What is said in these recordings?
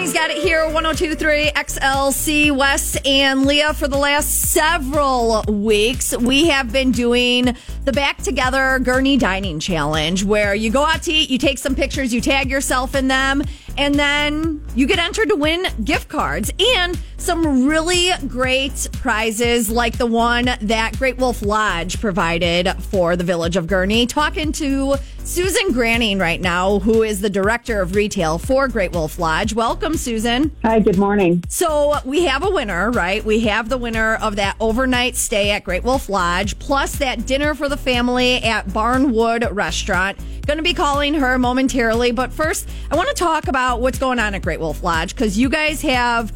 Gurney's got it here, 102.3 XLC. Wes and Leah, for the last several weeks, we have been doing the Back Together Gurney Dining Challenge, where you go out to eat, you take some pictures, you tag yourself in them, and then you get entered to win gift cards and some really great prizes like the one that Great Wolf Lodge provided for the Village of Gurney. Talking to Susan Granning right now, who is the Director of Retail for Great Wolf Lodge. Welcome, Susan. Hi, good morning. So we have a winner, right? We have the winner of that overnight stay at Great Wolf Lodge, plus that dinner for the family at Barnwood Restaurant. Going to be calling her momentarily, but first, I want to talk about what's going on at Great Wolf Lodge, because you guys have,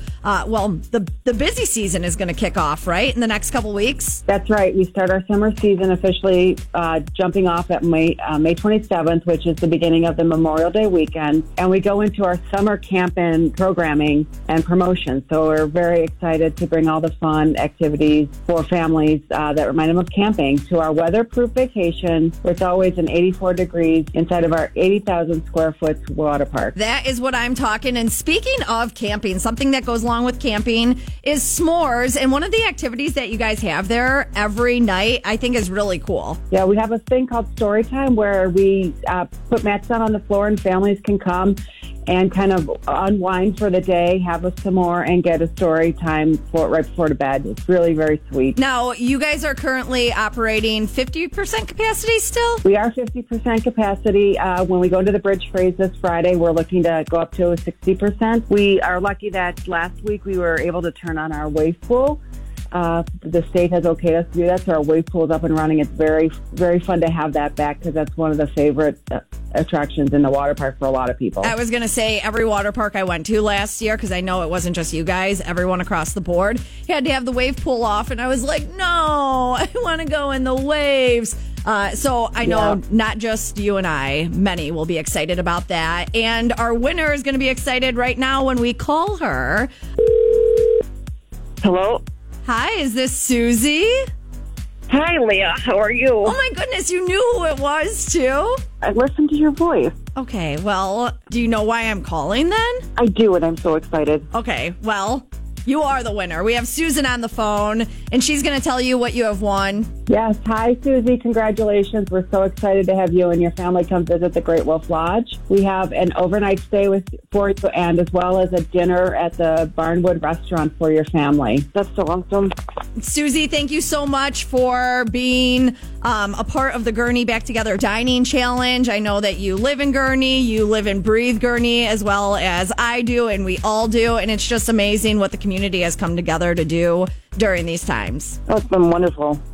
the busy season is going to kick off, right, in the next couple weeks? That's right. We start our summer season officially jumping off at May 27th, which is the beginning of the Memorial Day weekend, and we go into our summer camping programming and promotion. So we're very excited to bring all the fun activities for families that remind them of camping to our weatherproof vacation, where it's always an 84 degrees inside of our 80,000 square foot water park. That is what I'm talking. And speaking of camping, something that goes along with camping is s'mores. And one of the activities that you guys have there every night, I think, is really cool. Yeah, we have a thing called Story Time, where we put mats down on the floor and families can come and kind of unwind for the day, have a s'more, and get a story time right before to bed. It's really very sweet. Now, you guys are currently operating 50% capacity still? We are 50% capacity. When we go to the Bridge Phrase this Friday, we're looking to go up to 60%. We are lucky that last week we were able to turn on our wave pool. The state has okayed us to do that, so our wave pool is up and running. It's very, very fun to have that back, because that's one of the favorite attractions in the water park for a lot of people. I was going to say, every water park I went to last year, because I know it wasn't just you guys, everyone across the board had to have the wave pool off, and I was like, no, I want to go in the waves. So I know not just you and I, many will be excited about that. And our winner is going to be excited right now when we call her. Hello? Hi, is this Susie? Hi, Leah. How are you? Oh, my goodness. You knew who it was, too? I listened to your voice. Okay, well, do you know why I'm calling then? I do, and I'm so excited. Okay, well, you are the winner. We have Susan on the phone, and she's going to tell you what you have won. Yes. Hi, Susie. Congratulations. We're so excited to have you and your family come visit the Great Wolf Lodge. We have an overnight stay for you, and as well as a dinner at the Barnwood Restaurant for your family. That's so awesome. Susie, thank you so much for being a part of the Gurney Back Together Dining Challenge. I know that you live in Gurney, you live and breathe Gurney as well as I do, and we all do, and it's just amazing what the community has come together to do during these times. Oh, it's been wonderful.